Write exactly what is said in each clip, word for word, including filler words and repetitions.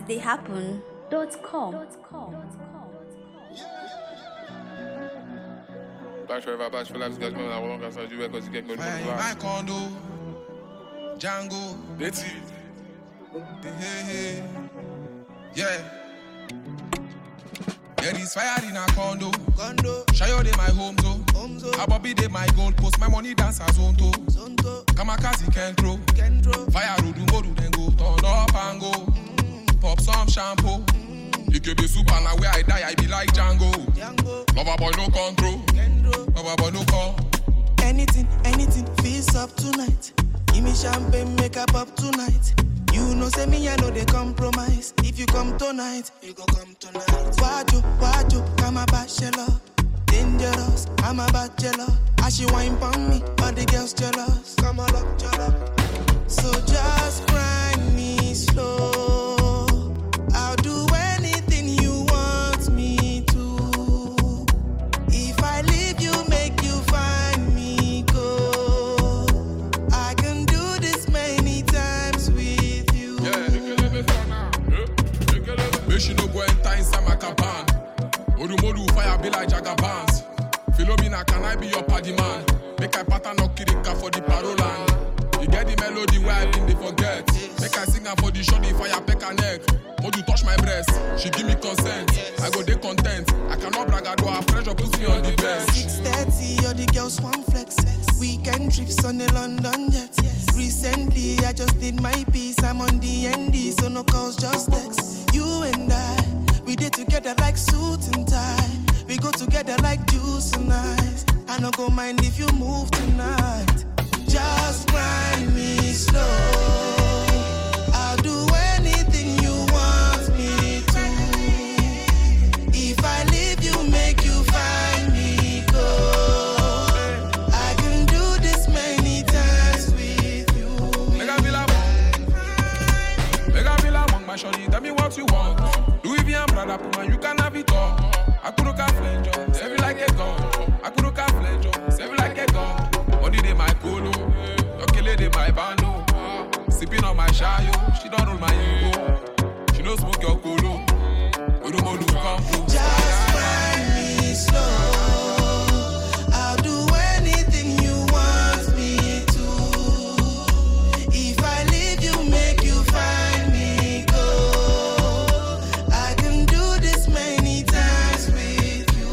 they happen dot com. Back forever, back for life, guys. Man, I won't answer you because you get good. My condo, Django, That's it. hey, hey, yeah. There is fire in a condo, condo. Shayo de my home zone, home zone. Abobi de my gold post, my money dance as zonto, zonto. Kamakazi can throw, can throw. Fire rodu modu then go turn up and go. Mm. Pop some shampoo. Mm. You can be super now where I die, I be like Django. Django. Lover boy no control, lover boy no call. Anything, anything feels up tonight. Give me champagne, make up up tonight. You know, say me, I know they compromise. If you come tonight, you go come tonight. Wajo, wajo, I'm a bachelor. Dangerous, I'm a bachelor. As she wine pon me, all the girls jealous. Come on up, jealous. So just grind me slow. I'll do anything you want me to. If I leave you, make you find me go. I can do this many times with you. Make she no go enter inside my caban. Odu modu fire be like Jagabans. Philomena, can I be your party man? Make I pattern no kirika for the parolan. You get the melody where I been they forget. Make I sing her for the shorty fire peck her neck. Modu touch my breast, she give me consent. I go dey content. I cannot brag I do her pressure puts me on the bench. six thirty, all the girls want flex. Weekend trips on the London jet. Recently, I just did my piece. I'm on the N D, so no calls, just text. You and I, we did together like suit and tie. We go together like juice and ice. I no go mind if you move tonight. Just grind me slow. I'll do anything you want me to. If I leave you, make you find me go. I can do this many times with you. Make I feel like Make I feel like my shorty, tell me what you want. Louis V and Prada, Puma, you can have it all. I could look at flange, save it like a gun. I could look at flange, save it like a gun. Body de my colo, your killer de my bando. Sipping on my shayo, she don't roll my ego. She don't smoke your colo. Odu modu come through. Just grind me slow. I'll do anything you want me to. If I leave you, make you find me go. I can do this many times with you.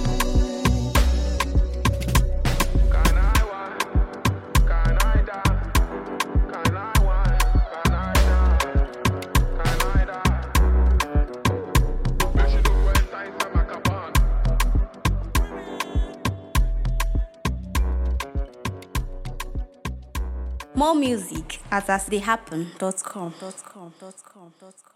Can I want? Can I die? Can I want? Can I die? Can I die? Make she don't go inside my caban. More music at as they happen dot com.